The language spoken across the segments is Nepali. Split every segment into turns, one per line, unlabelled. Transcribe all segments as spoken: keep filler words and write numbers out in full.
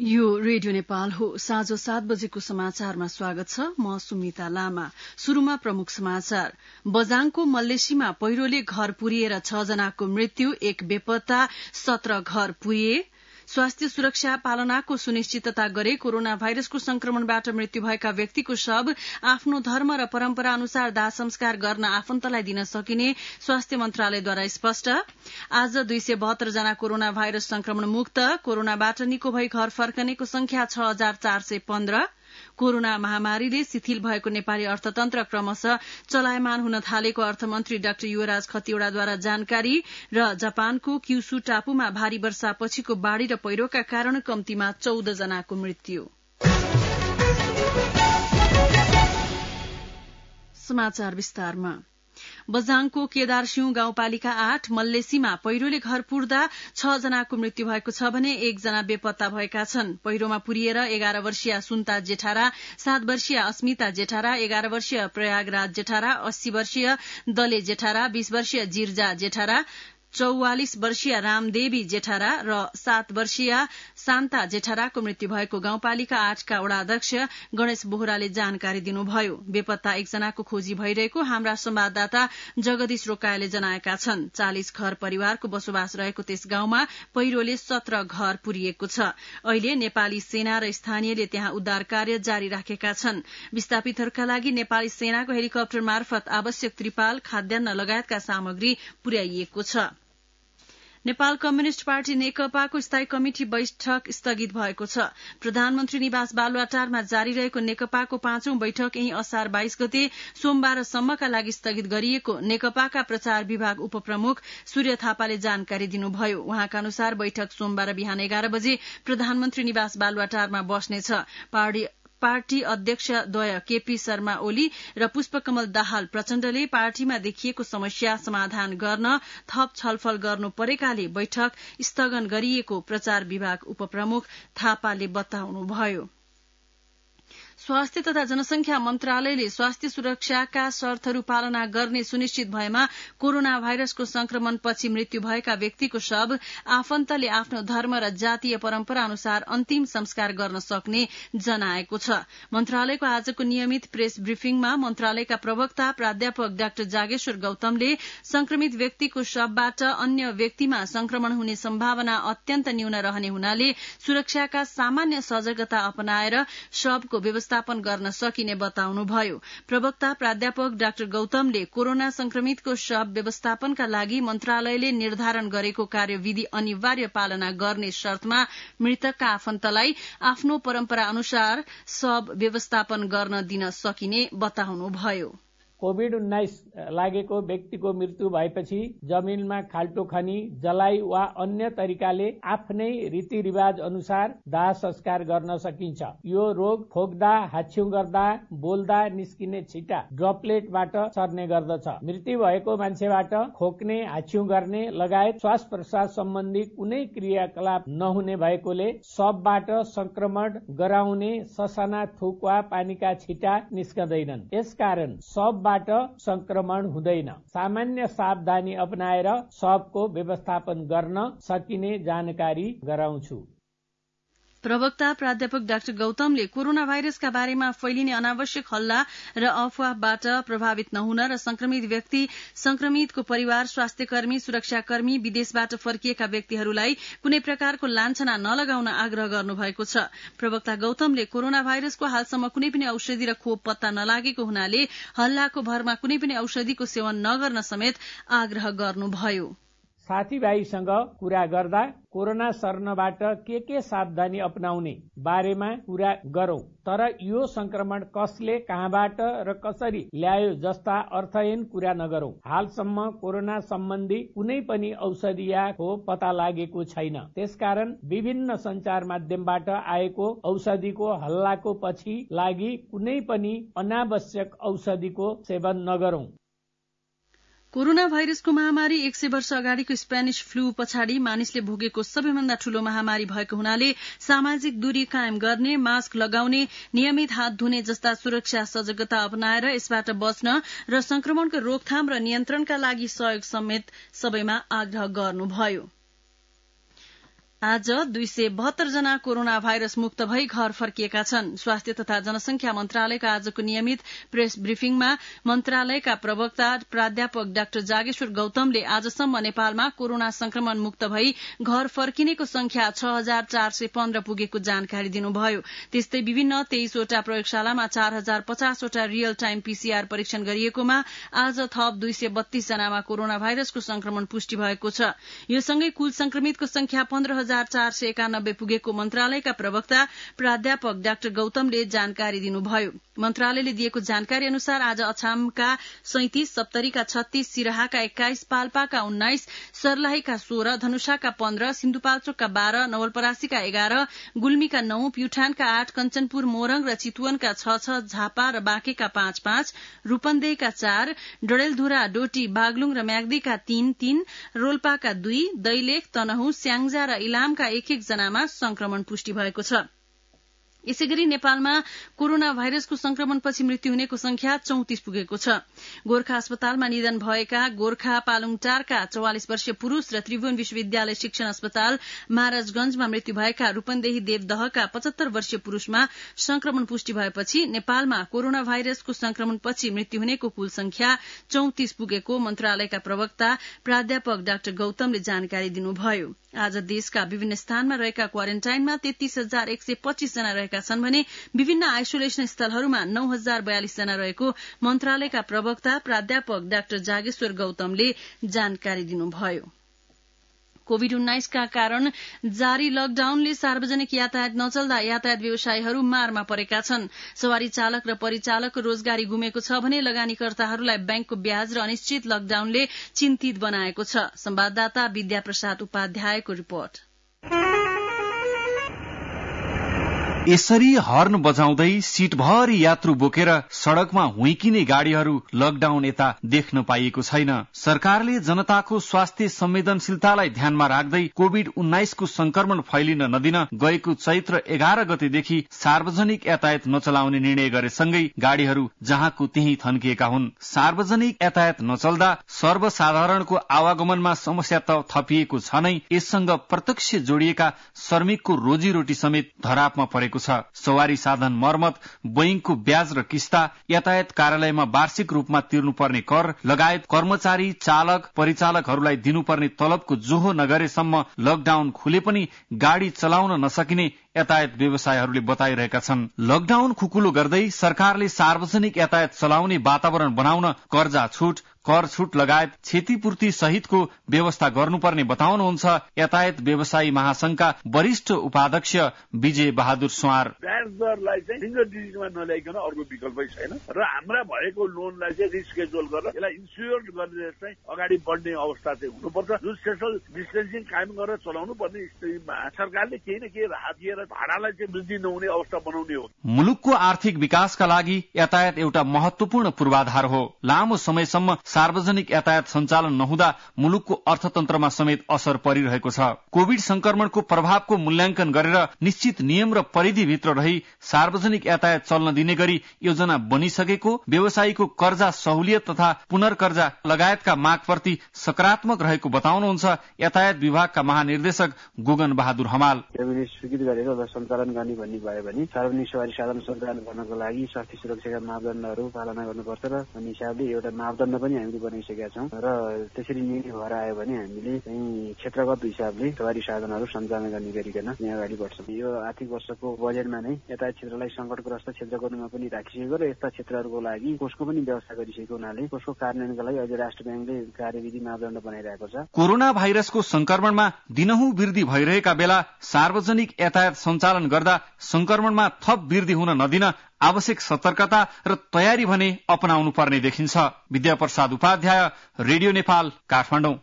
यो रेडियो नेपाल हो। साँझ सात बजेको समाचारमा स्वागत छ। म सुमिता लामा। शुरूमा प्रमुख समाचार। बजाङको मल्लेसीमा पहिरोले घर पुरिएर छ जनाको मृत्यु, एक बेपत्ता, सत्र घर पुरिए। स्वास्थ्य सुरक्षा पालनाको सुनिश्चितता गरे कोरोना भाइरसको संक्रमणबाट मृत्यु भएका व्यक्तिको शव आफ्नो धर्म र परम्परा अनुसार दाह संस्कार गर्न आफन्तलाई दिन सकिने स्वास्थ्य मन्त्रालयद्वारा स्पष्ट। आज दुई सय बहत्तर जना कोरोना भाइरस संक्रमण मुक्त। कोरोनाबाट निको भई घर फर्कनेको संख्या छ हजार चार सय पन्ध्र। कोरोना महामारीले शिथिल भएको नेपाली अर्थतन्त्र क्रमशः चलायमान हुन थालेको अर्थमन्त्री डाक्टर युवराज खतिवड़ाद्वारा जानकारी। र जापानको क्युसु टापुमा भारी वर्षापछिको बाढ़ी र पहिरोका कारण कम्तीमा चौध जनाको मृत्यु। समाचार विस्तारमा। बजाङको केदारसिंह गाउँपालिका आठ मल्लेसीमा पहिरोले घर पुर्दा छ जनाको मृत्यु भएको छ भने एकजना बेपत्ता भएका छन्। पहिरोमा पुरिएर एघार वर्षीय सुन्ता जेठारा, सात वर्षीय अस्मिता जेठारा, एघार वर्षीय प्रयागराज जेठारा, अस्सी वर्षीय दले जेठारा, बीस वर्षीय जिर्जा जेठारा, चौवालिस वर्षीय रामदेवी जेठारा र सात वर्षीय शान्ता जेठाराको मृत्यु भएको गाउँपालिका आठका वडाध्यक्ष गणेश बोहराले जानकारी दिनुभयो। बेपत्ता एकजनाको खोजी भइरहेको हाम्रा संवाददाता जगदीश रोकायाले जनाएका छन्। चालिस घर परिवारको बसोबास रहेको त्यस गाउँमा पहिरोले सत्र घर पुरिएको छ। अहिले नेपाली सेना र स्थानीयले त्यहाँ उद्धार कार्य जारी राखेका छन्। विस्थापितहरूका लागि नेपाली सेनाको हेलिकप्टर मार्फत आवश्यक त्रिपाल, खाद्यान्न लगायतका सामग्री पुर्याइएको छ। नेपाल कम्युनिष्ट पार्टी नेकपाको स्थायी कमिटी बैठक स्थगित भएको छ। प्रधानमन्त्री निवास बालुवाटारमा जारी रहेको नेकपाको पाँचौं बैठक यही असार बाइस गते सोमबारसम्मका लागि स्थगित गरिएको नेकपाका प्रचार विभाग उपप्रमुख सूर्य थापाले जानकारी दिनुभयो। उहाँका अनुसार बैठक सोमबार बिहान एघार बजे प्रधानमन्त्री निवास बालुवाटारमा बस्नेछ। पार्टी पार्टी अध्यक्ष द्वय केपी शर्मा ओली र पुष्पकमल दाहाल प्रचण्डले पार्टीमा देखिएको समस्या समाधान गर्न थप छलफल गर्नु परेकाले बैठक स्थगन गरिएको प्रचार विभाग उपप्रमुख थापाले बताउनुभयो। स्वास्थ्य तथा जनसंख्या मन्त्रालयले स्वास्थ्य सुरक्षाका शर्तहरू पालना गर्ने सुनिश्चित भएमा कोरोना भाइरसको संक्रमणपछि मृत्यु भएका व्यक्तिको शव आफन्तले आफ्नो धर्म र जातीय परम्परा अनुसार अन्तिम संस्कार गर्न सक्ने जनाएको छ। मन्त्रालयको आजको नियमित प्रेस ब्रिफिङमा मन्त्रालयका प्रवक्ता प्राध्यापक डाक्टर जागेश्वर गौतमले संक्रमित व्यक्तिको शवबाट अन्य व्यक्तिमा संक्रमण हुने सम्भावना अत्यन्त न्यून रहने हुनाले सुरक्षाका सामान्य सजगता अपनाएर शवको व्यवस्था व्यवस्थापन गर्न सकिने बताउनुभयो। प्रवक्ता प्राध्यापक डाक्टर गौतमले कोरोना संक्रमितको शव व्यवस्थापनका लागि मन्त्रालयले निर्धारण गरेको कार्यविधि अनिवार्य पालना गर्ने शर्तमा मृतकका आफन्तलाई आफ्नो परम्परा अनुसार शव व्यवस्थापन गर्न दिन सकिने बताउनुभयो।
कोभिड उन्नाइस लागेको व्यक्तिको मृत्यु भएपछि जमिनमा खाल्टो खनी, जलाई वा अन्य तरिकाले आफ्नै रीतिरिवाज अनुसार दाह संस्कार गर्न सकिन्छ। यो रोग खोक्दा, हाच्छिउँ गर्दा, बोल्दा निस्किने छिटा ड्रपलेटबाट सर्ने गर्दछ। मृत्यु भएको मान्छेबाट खोक्ने, हाच्छिउँ गर्ने लगायत श्वास प्रश्वास सम्बन्धी कुनै क्रियाकलाप नहुने भएकोले शवबाट संक्रमण गराउने ससाना थुक वा पानीका छिटा निस्कँदैनन्। यसकारण शव संक्रमण हुँदैन। सामान्य सावधानी अपनाएर शवको व्यवस्थापन गर्न सकिने जानकारी गराउँछु।
प्रवक्ता प्राध्यापक डाक्टर गौतमले कोरोना भाइरसका बारेमा फैलिने अनावश्यक हल्ला र अफवाहबाट प्रभावित नहुन र संक्रमित व्यक्ति, संक्रमितको परिवार, स्वास्थ्यकर्मी, सुरक्षाकर्मी, विदेशबाट फर्किएका व्यक्तिहरूलाई कुनै प्रकारको लान्छना नलगाउन आग्रह गर्नुभएको छ। प्रवक्ता गौतमले कोरोना भाइरसको हालसम्म कुनै पनि औषधि र खोप पत्ता नलागेको हुनाले हल्लाको भरमा कुनै पनि औषधिको सेवन नगर्न समेत आग्रह गर्नुभयो।
साथीभाइसँग कुरा गर्दा कोरोना सर्नबाट के के सावधानी अपनाउने बारेमा कुरा गरौं, तर यो संक्रमण कसले, कहाँबाट र कसरी ल्यायो जस्ता अर्थहीन कुरा नगरौं। हालसम्म कोरोना सम्बन्धी कुनै पनि औषधि या खोप पत्ता लागेको छैन। त्यसकारण विभिन्न संचार माध्यमबाट आएको औषधिको हल्लाको पछि लागि कुनै पनि अनावश्यक औषधिको सेवन नगरौं।
कोरोना भाइरसको महामारी एक सय वर्ष अगाडिको स्पेनिश फ्लू पछाडि मानिसले भोगेको सबैभन्दा ठूलो महामारी भएको हुनाले सामाजिक दूरी कायम गर्ने, मास्क लगाउने, नियमित हात धुने जस्ता सुरक्षा सजगता अपनाएर यसबाट बच्न र संक्रमणको रोकथाम र नियन्त्रणका लागि सहयोग समेत सबैमा आग्रह गर्नुभयो। आज दुई सय बहत्तर जना कोरोना भाइरस मुक्त भई घर फर्किएका छन्। स्वास्थ्य तथा जनसंख्या मन्त्रालयका आजको नियमित प्रेस ब्रिफिङमा मन्त्रालयका प्रवक्ता प्राध्यापक डाक्टर जागेश्वर गौतमले आजसम्म नेपालमा कोरोना संक्रमण मुक्त भई घर फर्किनेको संख्या छ हजार चार सय पन्ध्र पुगेको जानकारी दिनुभयो। त्यस्तै विभिन्न तेइसवटा प्रयोगशालामा चार हजार पचासवटा रियल टाइम पीसीआर परीक्षण गरिएकोमा आज थप दुई सय बत्तीस जनामा कोरोना भाइरसको संक्रमण पुष्टि भएको छ। यो सँगै कुल संक्रमितको संख्या पन्ध्र हजार चार सय एकानब्बे पुगेको मन्त्रालयका प्रवक्ता प्राध्यापक डाक्टर गौतमले जानकारी दिनुभयो। मन्त्रालयले दिएको जानकारी अनुसार आज अछामका सैंतिस, सप्तरीका छत्तीस, सिराहाका एक्काइस, पाल्पाका उन्नाइस, सर्लाहीका सोह्र, धनुषाका पन्ध्र, सिन्धुपाल्चोकका बाह्र, नवलपरासीका एघार, गुल्मीका नौ, प्युठानका आठ, कञ्चनपुर, मोरङ र चितवनका छ छ, झापा र बाँकेका पाँच पाँच, रूपन्देहीका चार, डडेलधुरा, डोटी, बागलुङ र म्याग्दीका तीन तीन, रोल्पाका दुई, दैलेख, तनहुँ, स्याङ्जा र इलामका एक एक जनामा संक्रमण पुष्टि भएको छ। यसै गरी नेपालमा कोरोना भाइरसको संक्रमणपछि मृत्यु हुनेको संख्या चौतिस पुगेको छ। गोर्खा अस्पतालमा निधन भएका गोर्खा पालुङटारका चौवालिस वर्षीय पुरूष र त्रिभुवन विश्वविद्यालय शिक्षण अस्पताल महाराजगंजमा मृत्यु भएका रूपन्देही देवदहका पचहत्तर वर्षीय पुरूषमा संक्रमण पुष्टि भएपछि नेपालमा कोरोना भाइरसको संक्रमणपछि मृत्यु हुनेको कुल संख्या चौतिस पुगेको मन्त्रालयका प्रवक्ता प्राध्यापक डाक्टर गौतमले जानकारी दिनुभयो। आज देशका विभिन्न स्थानमा रहेका क्वारेन्टाइनमा तेत्तीस हजार एक सय पच्चीस जना रहेका छन् भने विभिन्न आइसोलेशन स्थलहरूमा नौ हजार बयालिस जना रहेको मन्त्रालयका प्रवक्ता प्राध्यापक डाक्टर जागेश्वर गौतमले जानकारी दिनुभयो। कोविड उन्नाइस का कारण जारी लकडाउनले सार्वजनिक यातायात नचल्दा यातायात व्यवसायीहरू मारमा परेका छन्। सवारी चालक र परिचालकको रोजगारी गुमेको छ भने लगानीकर्ताहरूलाई बैंकको ब्याज र अनिश्चित लकडाउनले चिन्तित बनाएको छ। संवाददाता विद्या प्रसाद उपाध्यायको रिपोर्ट।
यसरी हर्न बजाउँदै सीटभरि यात्रु बोकेर सड़कमा हुइकिने गाड़ीहरू लकडाउन यता देख्न पाइएको छैन। सरकारले जनताको स्वास्थ्य संवेदनशीलतालाई ध्यानमा राख्दै कोविड उन्नाइसको संक्रमण फैलिन नदिन गएको चैत्र एघार गतेदेखि सार्वजनिक यातायात नचलाउने निर्णय गरेसँगै गाड़ीहरू जहाँको त्यही थन्किएका हुन्। सार्वजनिक यातायात नचल्दा सर्वसाधारणको आवागमनमा समस्या त थपिएको छ नै, यससँग प्रत्यक्ष जोडिएका श्रमिकको रोजीरोटी समेत धरापमा परेको छ। सवारी साधन मर्मत, बैंकको ब्याज र किस्ता, यातायात कार्यालयमा वार्षिक रूपमा तिर्नुपर्ने कर लगायत कर्मचारी, चालक, परिचालकहरूलाई दिनुपर्ने तलबको जोहो नगरेसम्म लकडाउन खुले पनि गाड़ी चलाउन नसकिने यातायात व्यवसायीहरूले बताइरहेका छन्। लकडाउन खुकुलो गर्दै सरकारले सार्वजनिक यातायात चलाउने वातावरण बनाउन कर्जा छुट, कर छुट लगायत क्षतिपूर्ति सहितको व्यवस्था गर्नुपर्ने बताउनुहुन्छ यातायात व्यवसायी महासंघका वरिष्ठ उपाध्यक्ष विजय बहादुर स्वार।
ब्याज दरलाई चाहिँ सिंगल डिजिटमा नल्याइकन अर्को विकल्पै छैन र हाम्रा भएको लोनलाई चाहिँ रिस्केड्युल गरेर यसलाई इन्स्योर गरेर चाहिँ अगाडि बढ्ने अवस्था चाहिँ हुनुपर्छ। जुन सोशल डिस्टेन्सिङ कायम गरेर चलाउनु पर्ने स्थितिमा सरकारले केही न केही राहत दिएर भाडालाई चाहिँ वृद्धि नहुने अवस्था बनाउने हो।
मुलुकको आर्थिक विकासका लागि यातायात एउटा महत्वपूर्ण पूर्वाधार हो। लामो समयसम्म सार्वजनिक यातायात सञ्चालन नहुँदा मुलुकको अर्थतन्त्रमा समेत असर परिरहेको छ। कोविड संक्रमणको प्रभावको मूल्याङ्कन गरेर निश्चित नियम र परिधिभित्र रही सार्वजनिक यातायात चल्न दिने गरी योजना बनिसकेको व्यवसायीको कर्जा सहुलियत तथा पुनर्कर्जा लगायतका मागप्रति सकारात्मक रहेको बताउनुहुन्छ यातायात विभागका महानिर्देशक गुगन बहादुर हमाल।
स्वीकृत गरेर सञ्चालन गर्ने भन्ने भयो भने सार्वजनिक सवारी साधन सञ्चालन गर्नको लागि स्वास्थ्य सुरक्षाका मापदण्डहरू पालना गर्नुपर्छ र भन्ने हिसाबले एउटा मापदण्ड पनि हामीले बनाइसकेका छौँ र त्यसरी निर्णय भएर आयो भने हामीले चाहिँ क्षेत्रगत हिसाबले सवारी साधनहरू सञ्चालन गर्ने गरिकन यहाँ अगाडि बढ्छौँ। यो आर्थिक वर्षको बजेटमा नै यातायात क्षेत्रलाई संकटग्रस्त क्षेत्रको रूपमा पनि राखिसकेको र यस्ता क्षेत्रहरूको लागि कोषको पनि व्यवस्था गरिसकेको हुनाले कोषको कार्यान्वयनका लागि अहिले राष्ट्र ब्याङ्कले कार्यविधि मापदण्ड बनाइरहेको छ।
कोरोना भाइरसको संक्रमणमा दिनहुँ वृद्धि भइरहेका बेला सार्वजनिक यातायात सञ्चालन गर्दा संक्रमणमा थप वृद्धि हुन नदिन आवश्यक सतर्कता र तयारी भने अपनाउनु पर्ने देखिन्छ। विद्या प्रसाद उपाध्याय, रेडियो नेपाल, काठमाडौँ।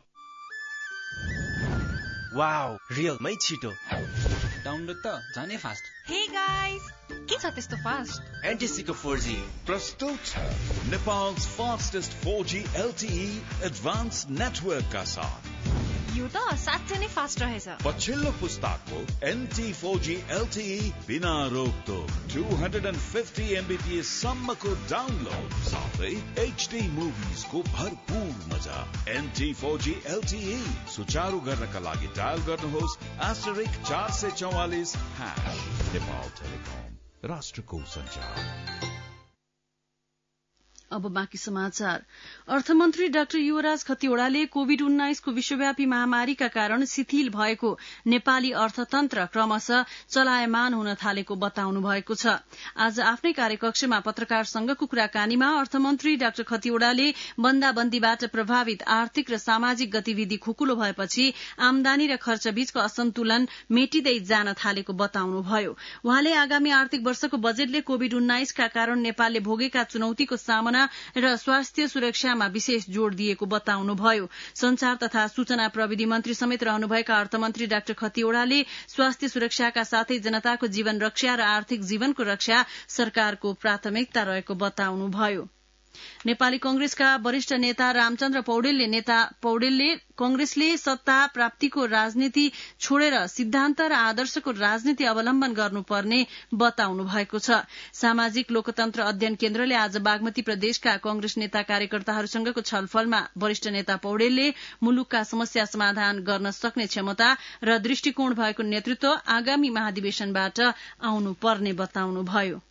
वाउ, रियलमै छिटो डाउनलोड त जाने फास्ट।
हे गाइस, के छ त्यस्तो फास्ट?
एनटिसीको फोर जी
प्रस्तुत छ Nepal's fastest four G L T E advanced network का साथ
यो त साँच्चै नै फास्ट रहेछ।
पछिल्लो पुस्ताको एनटी फोर जी एलटीई बिना रोकटोक टू फिफ्टी एमबीपीएस सम्मको डाउनलोड साथै एचडी मुभिजको भरपूर मजा। एनटी फोर जी एलटीई सुचारू गर्नका लागि डायल गर्नुहोस् एस्टरिक चार सय चौवालिस ह्याश। नेपाल टेलिकम, राष्ट्रको सञ्चार।
अब बाँकी समाचार। अर्थमन्त्री डाक्टर युवराज खतिवड़ाले कोविड उन्नाइसको विश्वव्यापी महामारीका कारण शिथिल भएको नेपाली अर्थतन्त्र क्रमशः चलायमान हुन थालेको बताउनु भएको छ। आज आफ्नै कार्यकक्षमा पत्रकारसँगको कुराकानीमा अर्थमन्त्री डाक्टर खतिवड़ाले बन्दाबन्दीबाट प्रभावित आर्थिक र सामाजिक गतिविधि खुकुलो भएपछि आमदानी र खर्च बीचको असन्तुलन मेटिँदै जान थालेको बताउनुभयो। उहाँले आगामी आर्थिक वर्षको बजेटले कोविड उन्नाइसका कारण नेपालले भोगेका चुनौतीको सामना र स्वास्थ्य सुरक्षामा विशेष जोड़ दिएको बताउनुभयो। संचार तथा सूचना प्रविधि मन्त्री समेत रहनुभएका अर्थमन्त्री डाक्टर खतिवड़ाले स्वास्थ्य सुरक्षाका साथै जनताको जीवन रक्षा र आर्थिक जीवनको रक्षा सरकारको प्राथमिकता रहेको बताउनुभयो। नेपाली कंग्रेसका वरिष्ठ नेता रामचन्द्र पौडेलले नेता पौडेलले कंग्रेसले सत्ता प्राप्तिको राजनीति छोडेर सिद्धान्त र आदर्शको राजनीति अवलम्बन गर्नुपर्ने बताउनु भएको छ। सामाजिक लोकतन्त्र अध्ययन केन्द्रले आज बागमती प्रदेशका कंग्रेस नेता कार्यकर्ताहरूसँगको छलफलमा वरिष्ठ नेता पौडेलले मुलुकका समस्या समाधान गर्न सक्ने क्षमता र दृष्टिकोण भएको नेतृत्व आगामी महाधिवेशनबाट आउनुपर्ने बताउनुभयो।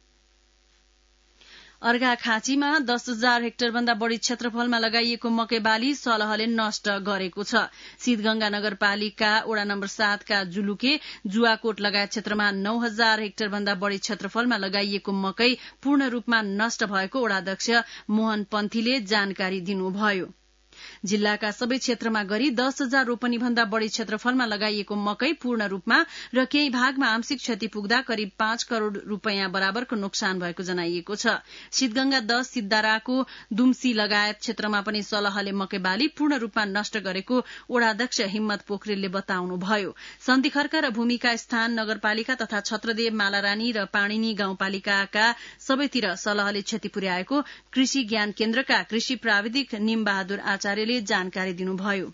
अर्घाखाँचीमा दस हजार हेक्टर भन्दा बढ़ी क्षेत्रफलमा लगाइएको मकै बाली सलहले नष्ट गरेको छ। सिद्धगंगा नगरपालिका वडा नम्बर सातका जुलुके जुवाकोट लगायत क्षेत्रमा नौ हजार हेक्टर भन्दा बढ़ी क्षेत्रफलमा लगाइएको मकै पूर्ण रूपमा नष्ट भएको वडाध्यक्ष मोहन पन्थीले जानकारी दिनुभयो। जिल्लाका सबै क्षेत्रमा गरी दस हजार रोपनी भन्दा बढ़ी क्षेत्रफलमा लगाइएको मकै पूर्ण रूपमा र केही भागमा आंशिक क्षति पुग्दा करिब पाँच करोड़ रूपियाँ बराबरको नोक्सान भएको जनाइएको छ। सिद्धगंगा दश सिद्धाराको दुम्सी लगायत क्षेत्रमा पनि सलहले मकै बाली पूर्ण रूपमा नष्ट गरेको वडाध्यक्ष हिम्मत पोखरेलले बताउनुभयो। सन्धिखर्क र भूमिका स्थान नगरपालिका तथा छत्रदेव मालारानी र पाणिनी गाउँपालिकाका सबैतिर सलहले क्षति पुर्याएको कृषि ज्ञान केन्द्रका कृषि प्राविधिक निमबहादुर आचार्यले जानकारी दिनुभयो।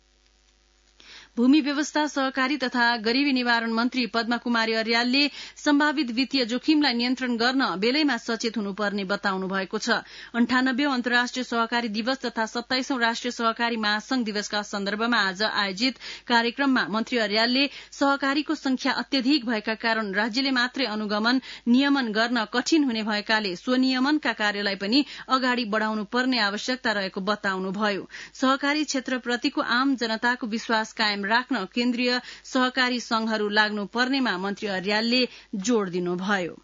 भूमि व्यवस्था सहकारी तथा गरीबी निवारण मन्त्री पद्मा कुमारी अर्यालले सम्भावित वित्तीय जोखिमलाई नियन्त्रण गर्न बेलैमा सचेत हुनुपर्ने बताउनु भएको छ। अन्ठानब्बे अन्तर्राष्ट्रिय सहकारी दिवस तथा सत्ताइसौं राष्ट्रिय सहकारी महासंघ दिवसका सन्दर्भमा आज आयोजित कार्यक्रममा मन्त्री अर्यालले सहकारीको संख्या अत्यधिक भएका कारण राज्यले मात्रै अनुगमन नियमन गर्न कठिन हुने भएकाले स्वनियमनका कार्यलाई पनि अगाडि बढ़ाउनु पर्ने आवश्यकता रहेको बताउनुभयो। सहकारी क्षेत्रप्रतिको आम जनताको विश्वास कायम राख्न केन्द्रीय सहकारी संघहरू लाग्नु पर्नेमा मन्त्री अर्यालले जोड़ दिनुभयो।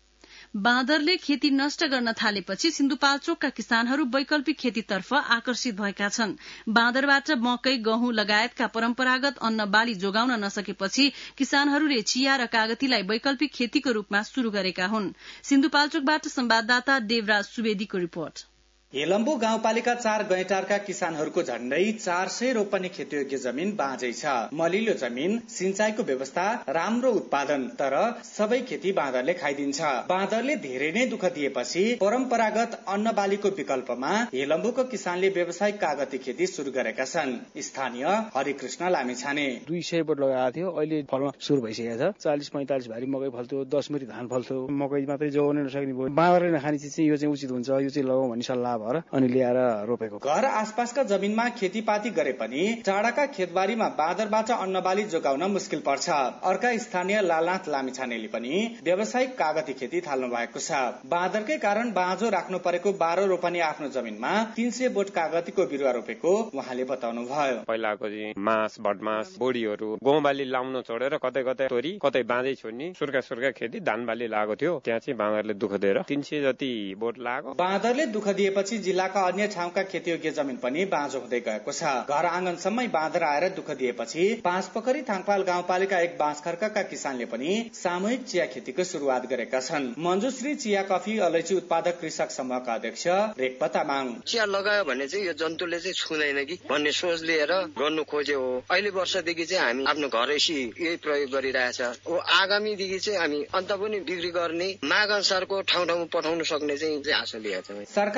बाँदरले खेती नष्ट गर्न थालेपछि सिन्धुपाल्चोकका किसानहरू वैकल्पिक खेतीतर्फ आकर्षित भएका छन्। बाँदरबाट मकै गहुँ लगायतका परम्परागत अन्न बाली जोगाउन नसकेपछि किसानहरूले चिया र कागतीलाई वैकल्पिक खेतीको रूपमा शुरू गरेका हुन्। सिन्धुपाल्चोकबाट संवाददाता देवराज सुवेदीको रिपोर्ट।
हेलम्बु गाउँपालिका चार गैंटारका किसानहरूको झण्डै चार सय रोपनी खेतीयोग्य जमिन बाँझै छ। मलिलो जमिन, सिंचाईको व्यवस्था, राम्रो उत्पादन, तर सबै खेती बाँदरले खाइदिन्छ। बाँदरले धेरै नै दुःख दिएपछि परम्परागत अन्न बालीको विकल्पमा हेलम्बुको किसानले व्यावसायिक कागती खेती शुरू गरेका छन्। स्थानीय हरिकृष्ण लामिछाने
दुई सय बोट लगाएको थियो, अहिले फल्न शुरू भइसकेको छ। चालिस पैंतालिस भारी मकै फल्थ्यो, दस मुरी धान फल्थ्यो। मकै मात्रै जोगाउन नसक्ने भयो। बाँदरले नखाने चिज चाहिँ यो चाहिँ उचित हुन्छ, यो चाहिँ लगाउँ भन्ने सल्लाह अनि ल्याएर रोपेको।
घर आसपासका जमिनमा खेतीपाती गरे पनि टाढाका खेतबारीमा बाँदरबाट अन्नबाली जोगाउन मुस्किल पर्छ। अर्का स्थानीय लालनाथ लामिछानेले पनि व्यावसायिक कागती खेती थाल्नु भएको छ। बाँदरकै कारण बाँझो राख्नु परेको बाह्र रोपनी आफ्नो जमिनमा तीन सय बोट कागतीको बिरुवा रोपेको उहाँले बताउनु भयो।
पहिलाको मास बदमास बोडीहरू गहुँ बाली लाउन छोडेर कतै कतै तोरी कतै बाँझै छोड्ने सुर्का सुर्का खेती धान बाली लागेको थियो। त्यहाँ चाहिँ बाँदरले दुःख दिएर तीन सय जति बोट लाग्यो।
बाँदरले दुःख दिएपछि जिल्लाका अन्य ठाउँका खेतीयोग्य जमिन पनि बाँझो हुँदै गएको छ। घर आँगनसम्मै बाँदर आएर दुःख दिएपछि पाँचपोखरी थाङपाल गाउँपालिका एक बाँसखर्कका किसानले पनि सामूहिक चिया खेतीको शुरूआत गरेका छन्। मञ्जुश्री चिया कफी अलैँची उत्पादक कृषक समूहका अध्यक्ष रेखपा तामाङ
चिया लगायो भने चाहिँ यो जन्तुले चाहिँ छुँदैन कि भन्ने सोच लिएर गर्नु खोज्यो हो। अहिले वर्षदेखि चाहिँ हामी आफ्नो घरैसी यही प्रयोग गरिरहेछ हो। आगामीदेखि चाहिँ हामी अन्त पनि बिक्री गर्ने माग अनुसारको ठाउँ ठाउँ पठाउन सक्ने चाहिँ आशा लिएको छ।
सरकारले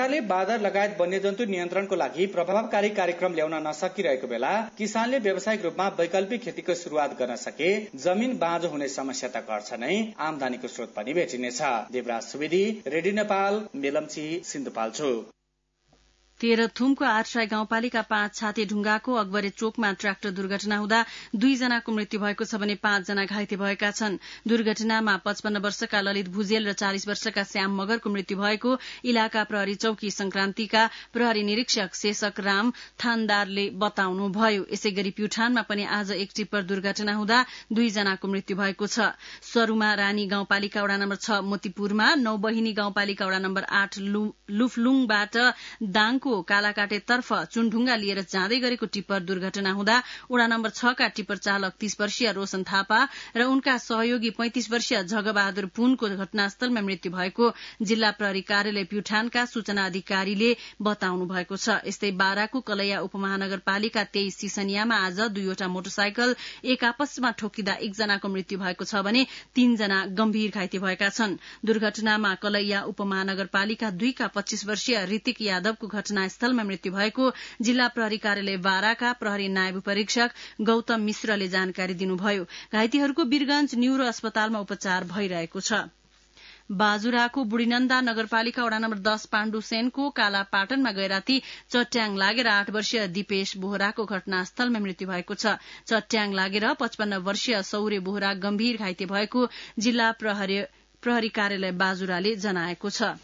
बाँदर लगायत वन्यजन्तु नियन्त्रणको लागि प्रभावकारी कार्यक्रम ल्याउन नसकिरहेको बेला किसानले व्यावसायिक रूपमा वैकल्पिक खेतीको शुरूआत गर्न सके जमिन बाँझो हुने समस्या त घट्छ नै, आमदानीको स्रोत पनि भेटिनेछ। देवराज सुवेदी, रेडियो नेपाल, मेलम्ची, सिन्धुपाल्चोक।
तेह्रथुमको आठराई गाउँपालिका पाँच छाते ढुङ्गाको अकबरे चोकमा ट्राक्टर दुर्घटना हुँदा दुईजनाको मृत्यु भएको छ भने पाँचजना घाइते भएका छन्। दुर्घटनामा पचपन्न वर्षका ललित भुजेल र चालिस वर्षका श्याम मगरको मृत्यु भएको इलाका प्रहरी चौकी संक्रान्तिका प्रहरी निरीक्षक शेषक राम थानदारले बताउनुभयो। यसै गरी प्युठानमा पनि आज एक टिप्पर दुर्घटना हुँदा दुईजनाको मृत्यु भएको छ। सरूमा रानी गाउँपालिका वडा नम्बर छ मोतीपुरमा, नौबहिनी गाउँपालिका वडा नम्बर आठ लुफलुङबाट दाङको कालाकाटेतर्फ चुनढुङ्गा लिएर जाँदै गरेको टिप्पर दुर्घटना हुँदा वडा नम्बर छ का टिप्पर चालक तीस वर्षीय रोशन थापा र उनका सहयोगी पैंतिस वर्षीय झगबहादुर पुनको घटनास्थलमा मृत्यु भएको जिल्ला प्रहरी कार्यालय प्युठानका सूचना अधिकारीले बताउनु भएको छ। यस्तै बाराको कलैया उपमहानगरपालिका तेइस सिसनियामा आज दुईवटा मोटरसाइकल एक आपसमा ठोकिँदा एकजनाको मृत्यु भएको छ भने तीनजना गम्भीर घाइते भएका छन्। दुर्घटनामा कलैया उपमहानगरपालिका दुईका पच्चीस वर्षीय ऋतिक यादवको घटनास्थलमा मृत्यु भएको जिल्ला प्रहरी कार्यालय बाराका प्रहरी नायब परीक्षक गौतम मिश्रले जानकारी दिनुभयो। घाइतेहरूको वीरगंज न्यूरो अस्पतालमा उपचार भइरहेको छ। बाजुराको बुढीनन्दा नगरपालिका वडा नम्बर दस पाण्डु सेनको कालापाटनमा गए राती चट्याङ लागेर आठ वर्षीय दिपेश बोहराको घटनास्थलमा मृत्यु भएको छ। चट्याङ लागेर पचपन्न वर्षीय सौर्य बोहरा गम्भीर घाइते भएको जिल्ला प्रहरी कार्यालय बाजुराले जनाएको छ।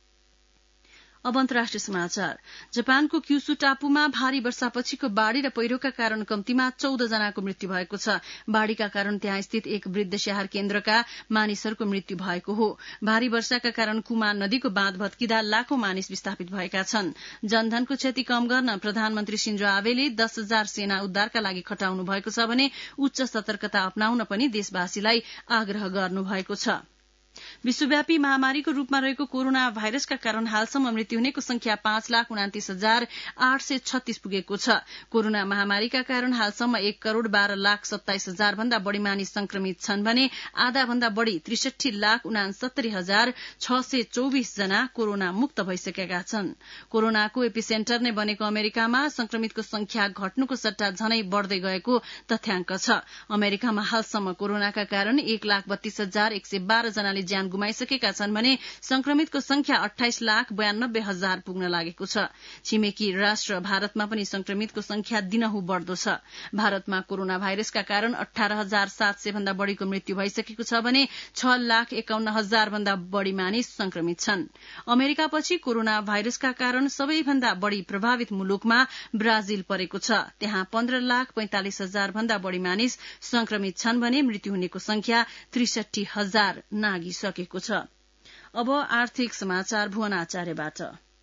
अब अन्तर्राष्ट्रिय समाचार। जापानको क्युसु टापुमा भारी वर्षापछिको बाढ़ी र पहिरोका कारण कम्तीमा चौध जनाको मृत्यु भएको छ। बाढ़ीका कारण त्यहाँ स्थित एक वृद्ध स्याहार केन्द्रका मानिसहरूको मृत्यु भएको हो। भारी वर्षाका कारण कुमा नदीको बाँध भत्किँदा लाखौं मानिस विस्थापित भएका छन्। जनधनको क्षति कम गर्न प्रधानमन्त्री शिन्जो आबेले दस हजार सेना उद्धारका लागि खटाउनु भएको छ भने उच्च सतर्कता अपनाउन पनि देशवासीलाई आग्रह गर्नु भएको छ। विश्वव्यापी महामारीको रूपमा रहेको कोरोना भाइरसका कारण हालसम्म मृत्यु हुनेको संख्या पाँच लाख उनातिस हजार आठ सय छत्तीस पुगेको छ। कोरोना महामारीका कारण हालसम्म एक करोड़ बाह्र लाख सत्ताइस हजार भन्दा बढ़ी मानिस संक्रमित छन् भने आधा भन्दा बढ़ी त्रिसठी लाख उनासत्तरी हजार छ सय चौविस जना कोरोना मुक्त भइसकेका छन्। कोरोनाको एपिसेन्टर नै बनेको अमेरिकामा संक्रमितको संख्या घट्नुको सट्टा झनै बढ़दै गएको तथ्याङ्क छ। अमेरिकामा हालसम्म कोरोनाका कारण एक लाख बत्तीस हजार एक सय बाह्र जनाले ज्यान गुमाइसकेका छन् भने संक्रमितको संख्या अठाइस लाख बयानब्बे हजार पुग्न लागेको छ। छिमेकी राष्ट्र भारतमा पनि संक्रमितको संख्या दिनहु बढ़दो छ। भारतमा कोरोना भाइरसका कारण अठार हजार सात सय भन्दा बढ़ीको मृत्यु भइसकेको छ भने छ लाख एकाउन्न हजार भन्दा बढ़ी मानिस संक्रमित छन्। अमेरिकापछि कोरोना भाइरसका कारण सबैभन्दा बढ़ी प्रभावित मुलुकमा ब्राजिल परेको छ। त्यहाँ पन्ध्र लाख पैंतालिस हजार भन्दा बढ़ी मानिस संक्रमित छन् भने मृत्यु हुनेको संख्या त्रिसठी हजार नागिसकेको छ। अब आर्थिक समाचार भुवन आचार्यबाट।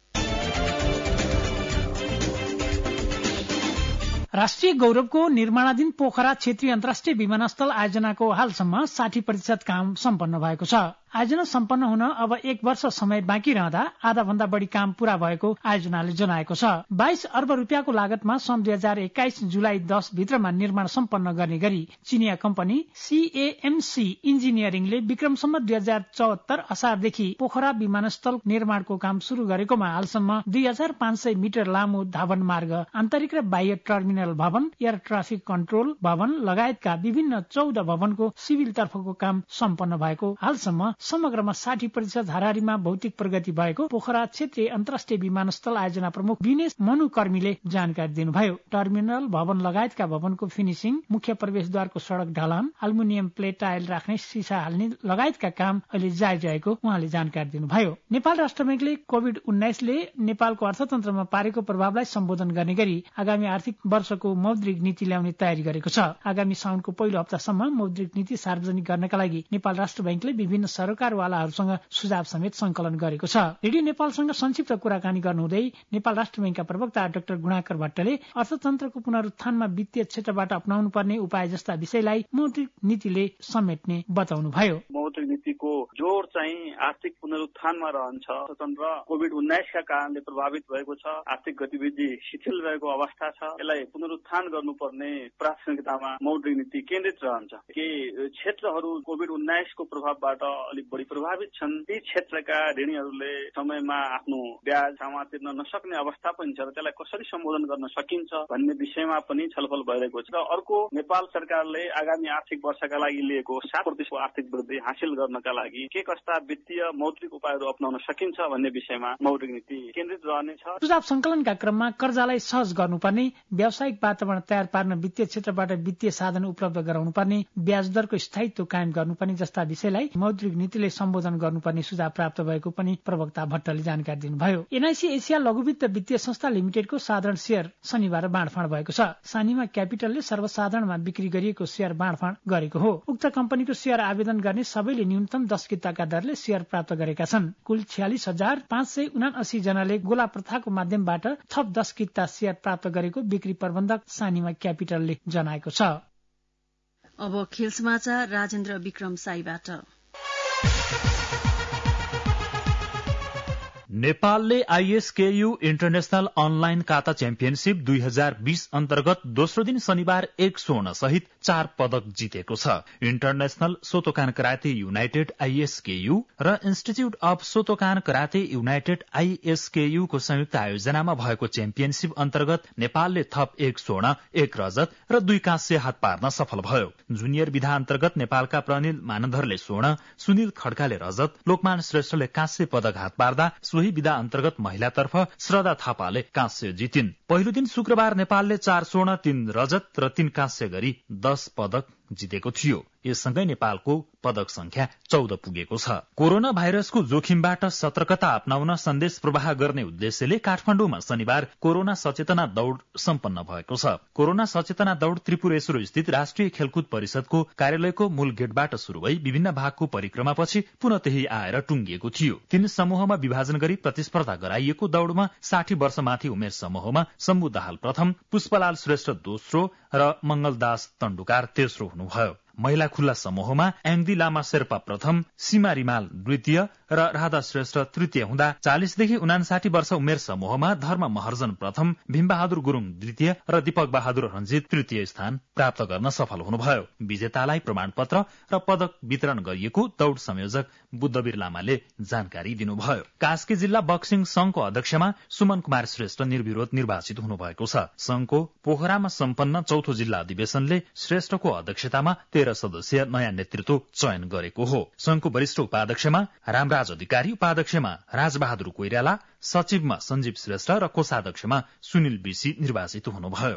राष्ट्रिय गौरवको निर्माणाधीन पोखरा क्षेत्रीय अन्तर्राष्ट्रिय विमानस्थल आयोजनाको हालसम्म साठी प्रतिशत काम सम्पन्न भएको छ। आयोजना सम्पन्न हुन अब एक वर्ष समय बाँकी रहँदा आधा भन्दा बढ़ी काम पूरा भएको आयोजनाले जनाएको छ। बाइस अर्ब रूपियाँको लागतमा सन् दुई हजार एक्काइस जुलाई दस भित्रमा निर्माण सम्पन्न गर्ने गरी चिनिया कम्पनी सीएएमसी इन्जिनियरिङले विक्रमसम्म दुई हजार चौहत्तर असारदेखि पोखरा विमानस्थल निर्माणको काम शुरू गरेकोमा हालसम्म दुई हजार पाँच सय मिटर लामो धावन मार्ग, आन्तरिक र बाह्य टर्मिनल भवन, एयर ट्राफिक कन्ट्रोल भवन लगायतका विभिन्न चौध भवनको सिभिल तर्फको काम सम्पन्न भएको, हालसम्म समग्रमा साठी प्रतिशत हाराहारीमा भौतिक प्रगति भएको पोखरा क्षेत्रीय अन्तर्राष्ट्रिय विमानस्थल आयोजना प्रमुख विनेश मनुकर्मीले जानकारी दिनुभयो। टर्मिनल भवन लगायतका भवनको फिनिसिङ, मुख्य प्रवेशद्वारको सड़क ढलान, अल्मुनियम प्लेट टाइल राख्ने सिसा हाल्ने लगायतका काम अहिले जारी रहेको उहाँले जानकारी दिनुभयो। नेपाल राष्ट्र बैंकले कोविड उन्नाइसले नेपालको अर्थतन्त्रमा पारेको प्रभावलाई सम्बोधन गर्ने गरी आगामी आर्थिक वर्षको मौद्रिक नीति ल्याउने तयारी गरेको छ। आगामी साउनको पहिलो हप्तासम्म मौद्रिक नीति सार्वजनिक गर्नका लागि नेपाल राष्ट्र बैंकले विभिन्न सरकारवालाहरूसँग सुझाव समेत संकलन गरेको छ। रेडियो नेपालसँग संक्षिप्त कुराकानी गर्नुहुँदै नेपाल राष्ट्र बैंकका प्रवक्ता डाक्टर गुणाकर भट्टले अर्थतन्त्रको पुनरुत्थानमा वित्तीय क्षेत्रबाट अपनाउनु पर्ने उपाय जस्ता विषयलाई मौद्रिक नीतिले समेट्ने बताउनुभयो।
मौद्रिक नीतिको जोड चाहिँ आर्थिक पुनरुत्थानमा रहन्छ। अर्थतन्त्र कोविड उन्नाइसका कारणले प्रभावित भएको छ, आर्थिक गतिविधि शिथिल रहेको अवस्था छ। यसलाई पुनरुत्थान गर्नुपर्ने प्राथमिकतामा मौद्रिक नीति केन्द्रित रहन्छ। केही क्षेत्रहरू कोविड उन्नाइसको प्रभावबाट अलि अलिक बढी प्रभावित छन् ती क्षेत्रका ऋणीहरूले समयमा आफ्नो ब्याज सामा तिर्न नसक्ने अवस्था पनि छ र त्यसलाई कसरी सम्बोधन गर्न सकिन्छ भन्ने विषयमा पनि छलफल भइरहेको छ। र अर्को, नेपाल सरकारले आगामी आर्थिक वर्षका लागि लिएको सात प्रतिशत आर्थिक वृद्धि हासिल गर्नका लागि के कस्ता वित्तीय मौद्रिक उपायहरू अप्नाउन सकिन्छ भन्ने विषयमा मौद्रिक नीति केन्द्रित रहनेछ।
सुझाव संकलनका क्रममा कर्जालाई सहज गर्नुपर्ने, व्यावसायिक वातावरण तयार पार्न वित्तीय क्षेत्रबाट वित्तीय साधन उपलब्ध गराउनुपर्ने, ब्याज दरको स्थायित्व कायम गर्नुपर्ने जस्ता विषयलाई मौद्रिक नीतिले सम्बोधन गर्नुपर्ने सुझाव प्राप्त भएको पनि प्रवक्ता भट्टले जानकारी दिनुभयो। एनआईसी एसिया लघुवित्त वित्तीय संस्था लिमिटेडको साधारण शेयर शनिबार बाँडफाँड भएको छ। सानिमा क्यापिटलले सर्वसाधारणमा बिक्री गरिएको शेयर बाँडफाँड गरेको हो। उक्त कम्पनीको शेयर आवेदन गर्ने सबैले न्यूनतम दस किताका दरले शेयर प्राप्त गरेका छन्। कुल छ्यालिस हजार पाँच सय उनासी जनाले गोला प्रथाको माध्यमबाट थप दस किता शेयर प्राप्त गरेको बिक्री प्रबन्धक सानिमा क्यापिटलले जनाएको छ।
अब खेल समाचार राजेन्द्र विक्रम साईबाट।
नेपालले ISKU international online kata championship दुई हजार बीस अन्तर्गत दोस्रो दिन शनिबार एक स्वर्ण सहित चार पदक जितेको छ। International Shotokan karate united ISKU र institute of Shotokan karate united ISKU को संयुक्त आयोजनामा भएको च्याम्पियनशीप अन्तर्गत नेपालले थप एक स्वर्ण, एक रजत र दुई काँस्य हात पार्न सफल भयो। जुनियर विधा अन्तर्गत नेपालका प्रनिल मानन्धरले स्वर्ण, सुनिल खड्काले रजत, लोकमान श्रेष्ठले काँस्य पदक हात पार्दा सोही विधा अन्तर्गत महिलातर्फ श्रद्धा थापाले काँस्य जितिन्। पहिलो दिन शुक्रबार नेपालले चार स्वर्ण, तीन रजत र तीन काँस्य गरी दस पदक जितेको थियो। यससँगै नेपालको पदक संख्या चौध पुगेको छ। कोरोना भाइरसको जोखिमबाट सतर्कता अप्नाउन सन्देश प्रवाह गर्ने उद्देश्यले काठमाडौँमा शनिबार कोरोना सचेतना दौड़ सम्पन्न भएको छ। कोरोना सचेतना दौड़ त्रिपुरेश्वर स्थित राष्ट्रिय खेलकुद परिषदको कार्यालयको मूल गेटबाट शुरू भई विभिन्न भागको परिक्रमापछि पुनः त्यही आएर टुंगिएको थियो। तीन समूहमा विभाजन गरी प्रतिस्पर्धा गराइएको दौड़मा साठी वर्षमाथि उमेर समूहमा शम्भु दाहाल प्रथम, पुष्पलाल श्रेष्ठ दोस्रो र मंगलदास तण्डुकार तेस्रो हुनुभयो। महिला खुल्ला समूहमा एङदी लामा शेर्पा प्रथम, सीमा रिमाल द्वितीय र राधा श्रेष्ठ तृतीय हुँदा चालिसदेखि उनासाठी वर्ष उमेर समूहमा धर्म महर्जन प्रथम, भीमबहादुर गुरूङ द्वितीय र दीपक बहादुर रञ्जित तृतीय स्थान प्राप्त गर्न सफल हुनुभयो। विजेतालाई प्रमाणपत्र र पदक वितरण गरिएको दौड़ संयोजक बुद्धवीर लामाले जानकारी दिनुभयो। कास्की जिल्ला बक्सिङ संघको अध्यक्षमा सुमन कुमार श्रेष्ठ निर्विरोध निर्वाचित हुनुभएको छ। संघको पोखरामा सम्पन्न चौथो जिल्ला अधिवेशनले श्रेष्ठको अध्यक्षतामा तेह्र सदस्यीय नयाँ नेतृत्व चयन गरेको हो। संघको वरिष्ठ उपाध्यक्षमा रामराज अधिकारी, उपाध्यक्षमा राजबहादुर कोइराला, सचिवमा सञ्जीव श्रेष्ठ र कोषाध्यक्षमा सुनिल बिसी निर्वाचित हुनुभयो।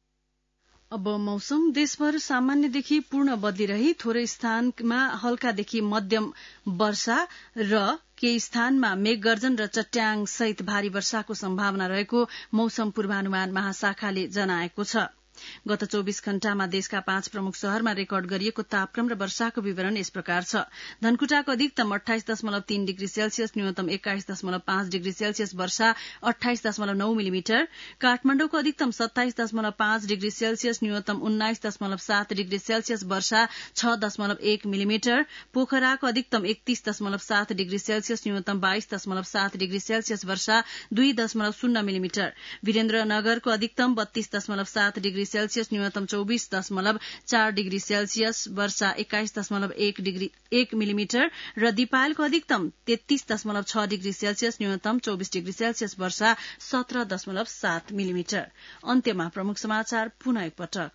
अब मौसम। देशभर सामान्यदेखि पूर्ण बदली रही थोरै स्थानमा हल्कादेखि मध्यम वर्षा र केही स्थानमा मेघगर्जन र चट्याङ सहित भारी वर्षाको सम्भावना रहेको मौसम पूर्वानुमान महाशाखाले जनाएको छ। गत चौबीस घण्टामा देशका पाँच प्रमुख शहरमा रेकर्ड गरिएको तापक्रम र वर्षाको विवरण यस प्रकार छ। धनकुटाको अधिकतम अठाइस दशमलव तीन डिग्री सेल्सियस, न्यूनतम एक्काइस दशमलव पाँच डिग्री सेल्सियस वर्षा अठाइस दशमलव नौ मिलिमिटर। काठमाडौँको अधिकतम सत्ताइस दशमलव पाँच डिग्री सेल्सियस, न्यूनतम उन्नाइस दशमलव सात डिग्री सेल्सियस वर्षा छ दशमलव एक मिलिमिटर। पोखराको अधिकतम एकतीस दशमलव सात डिग्री सेल्सियस, न्यूनतम बाइस दशमलव सात डिग्री सेल्सियस वर्षा दुई दशमलव शून्य मिलिमिटर। वीरेन्द्रनगरको अधिकतम बत्तीस दशमलव सात डिग्री सेल्सियस, न्यूनतम चौबीस दशमलव चार डिग्री सेल्सियस वर्षा एक्काइस दशमलव एक डिग्री एक मिलिमिटर र दिपायलको अधिकतम तेत्तीस दशमलव छ डिग्री सेल्सियस, न्यूनतम चौबीस डिग्री सेल्सियस वर्षा सत्रह दशमलव सात मिलिमिटर। अन्त्यमा प्रमुख समाचार पुनः एकपटक।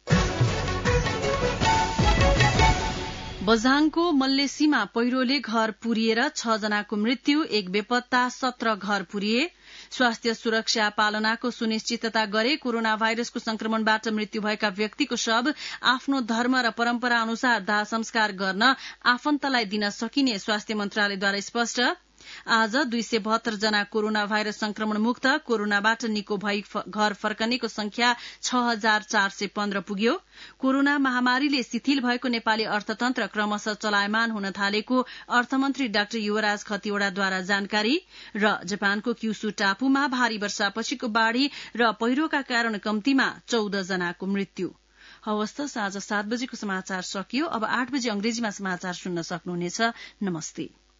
बझाङको मल्लेसीमा पहिरोले घर पुरिएर छ जनाको मृत्यु, एक बेपत्ता, सत्र घर पुरिए। स्वास्थ्य सुरक्षा पालनाको सुनिश्चितता गरे कोरोना भाइरसको संक्रमणबाट मृत्यु भएका व्यक्तिको शव आफ्नो धर्म र परम्परा अनुसार दाह संस्कार गर्न आफन्तलाई दिन सकिने स्वास्थ्य मन्त्रालयद्वारा स्पष्ट। आज दुई सय बहत्तर जना कोरोना भाइरस संक्रमण मुक्त, कोरोनाबाट निको भई घर फर्कनेको संख्या छ हजार चार सय पन्ध्र पुग्यो। कोरोना महामारीले शिथिल भएको नेपाली अर्थतन्त्र क्रमशः चलायमान हुन थालेको अर्थमन्त्री डाक्टर युवराज खतिवड़ाद्वारा जानकारी। र जापानको क्युसु टापुमा भारी वर्षापछिको बाढ़ी र पहिरोका कारण कम्तीमा चौध जनाको मृत्यु। हवस् त साँझ सात बजेको समाचार सकियो। अब आठ बजे अंग्रेजीमा समाचार सुन्न सक्नुहुनेछ। नमस्ते।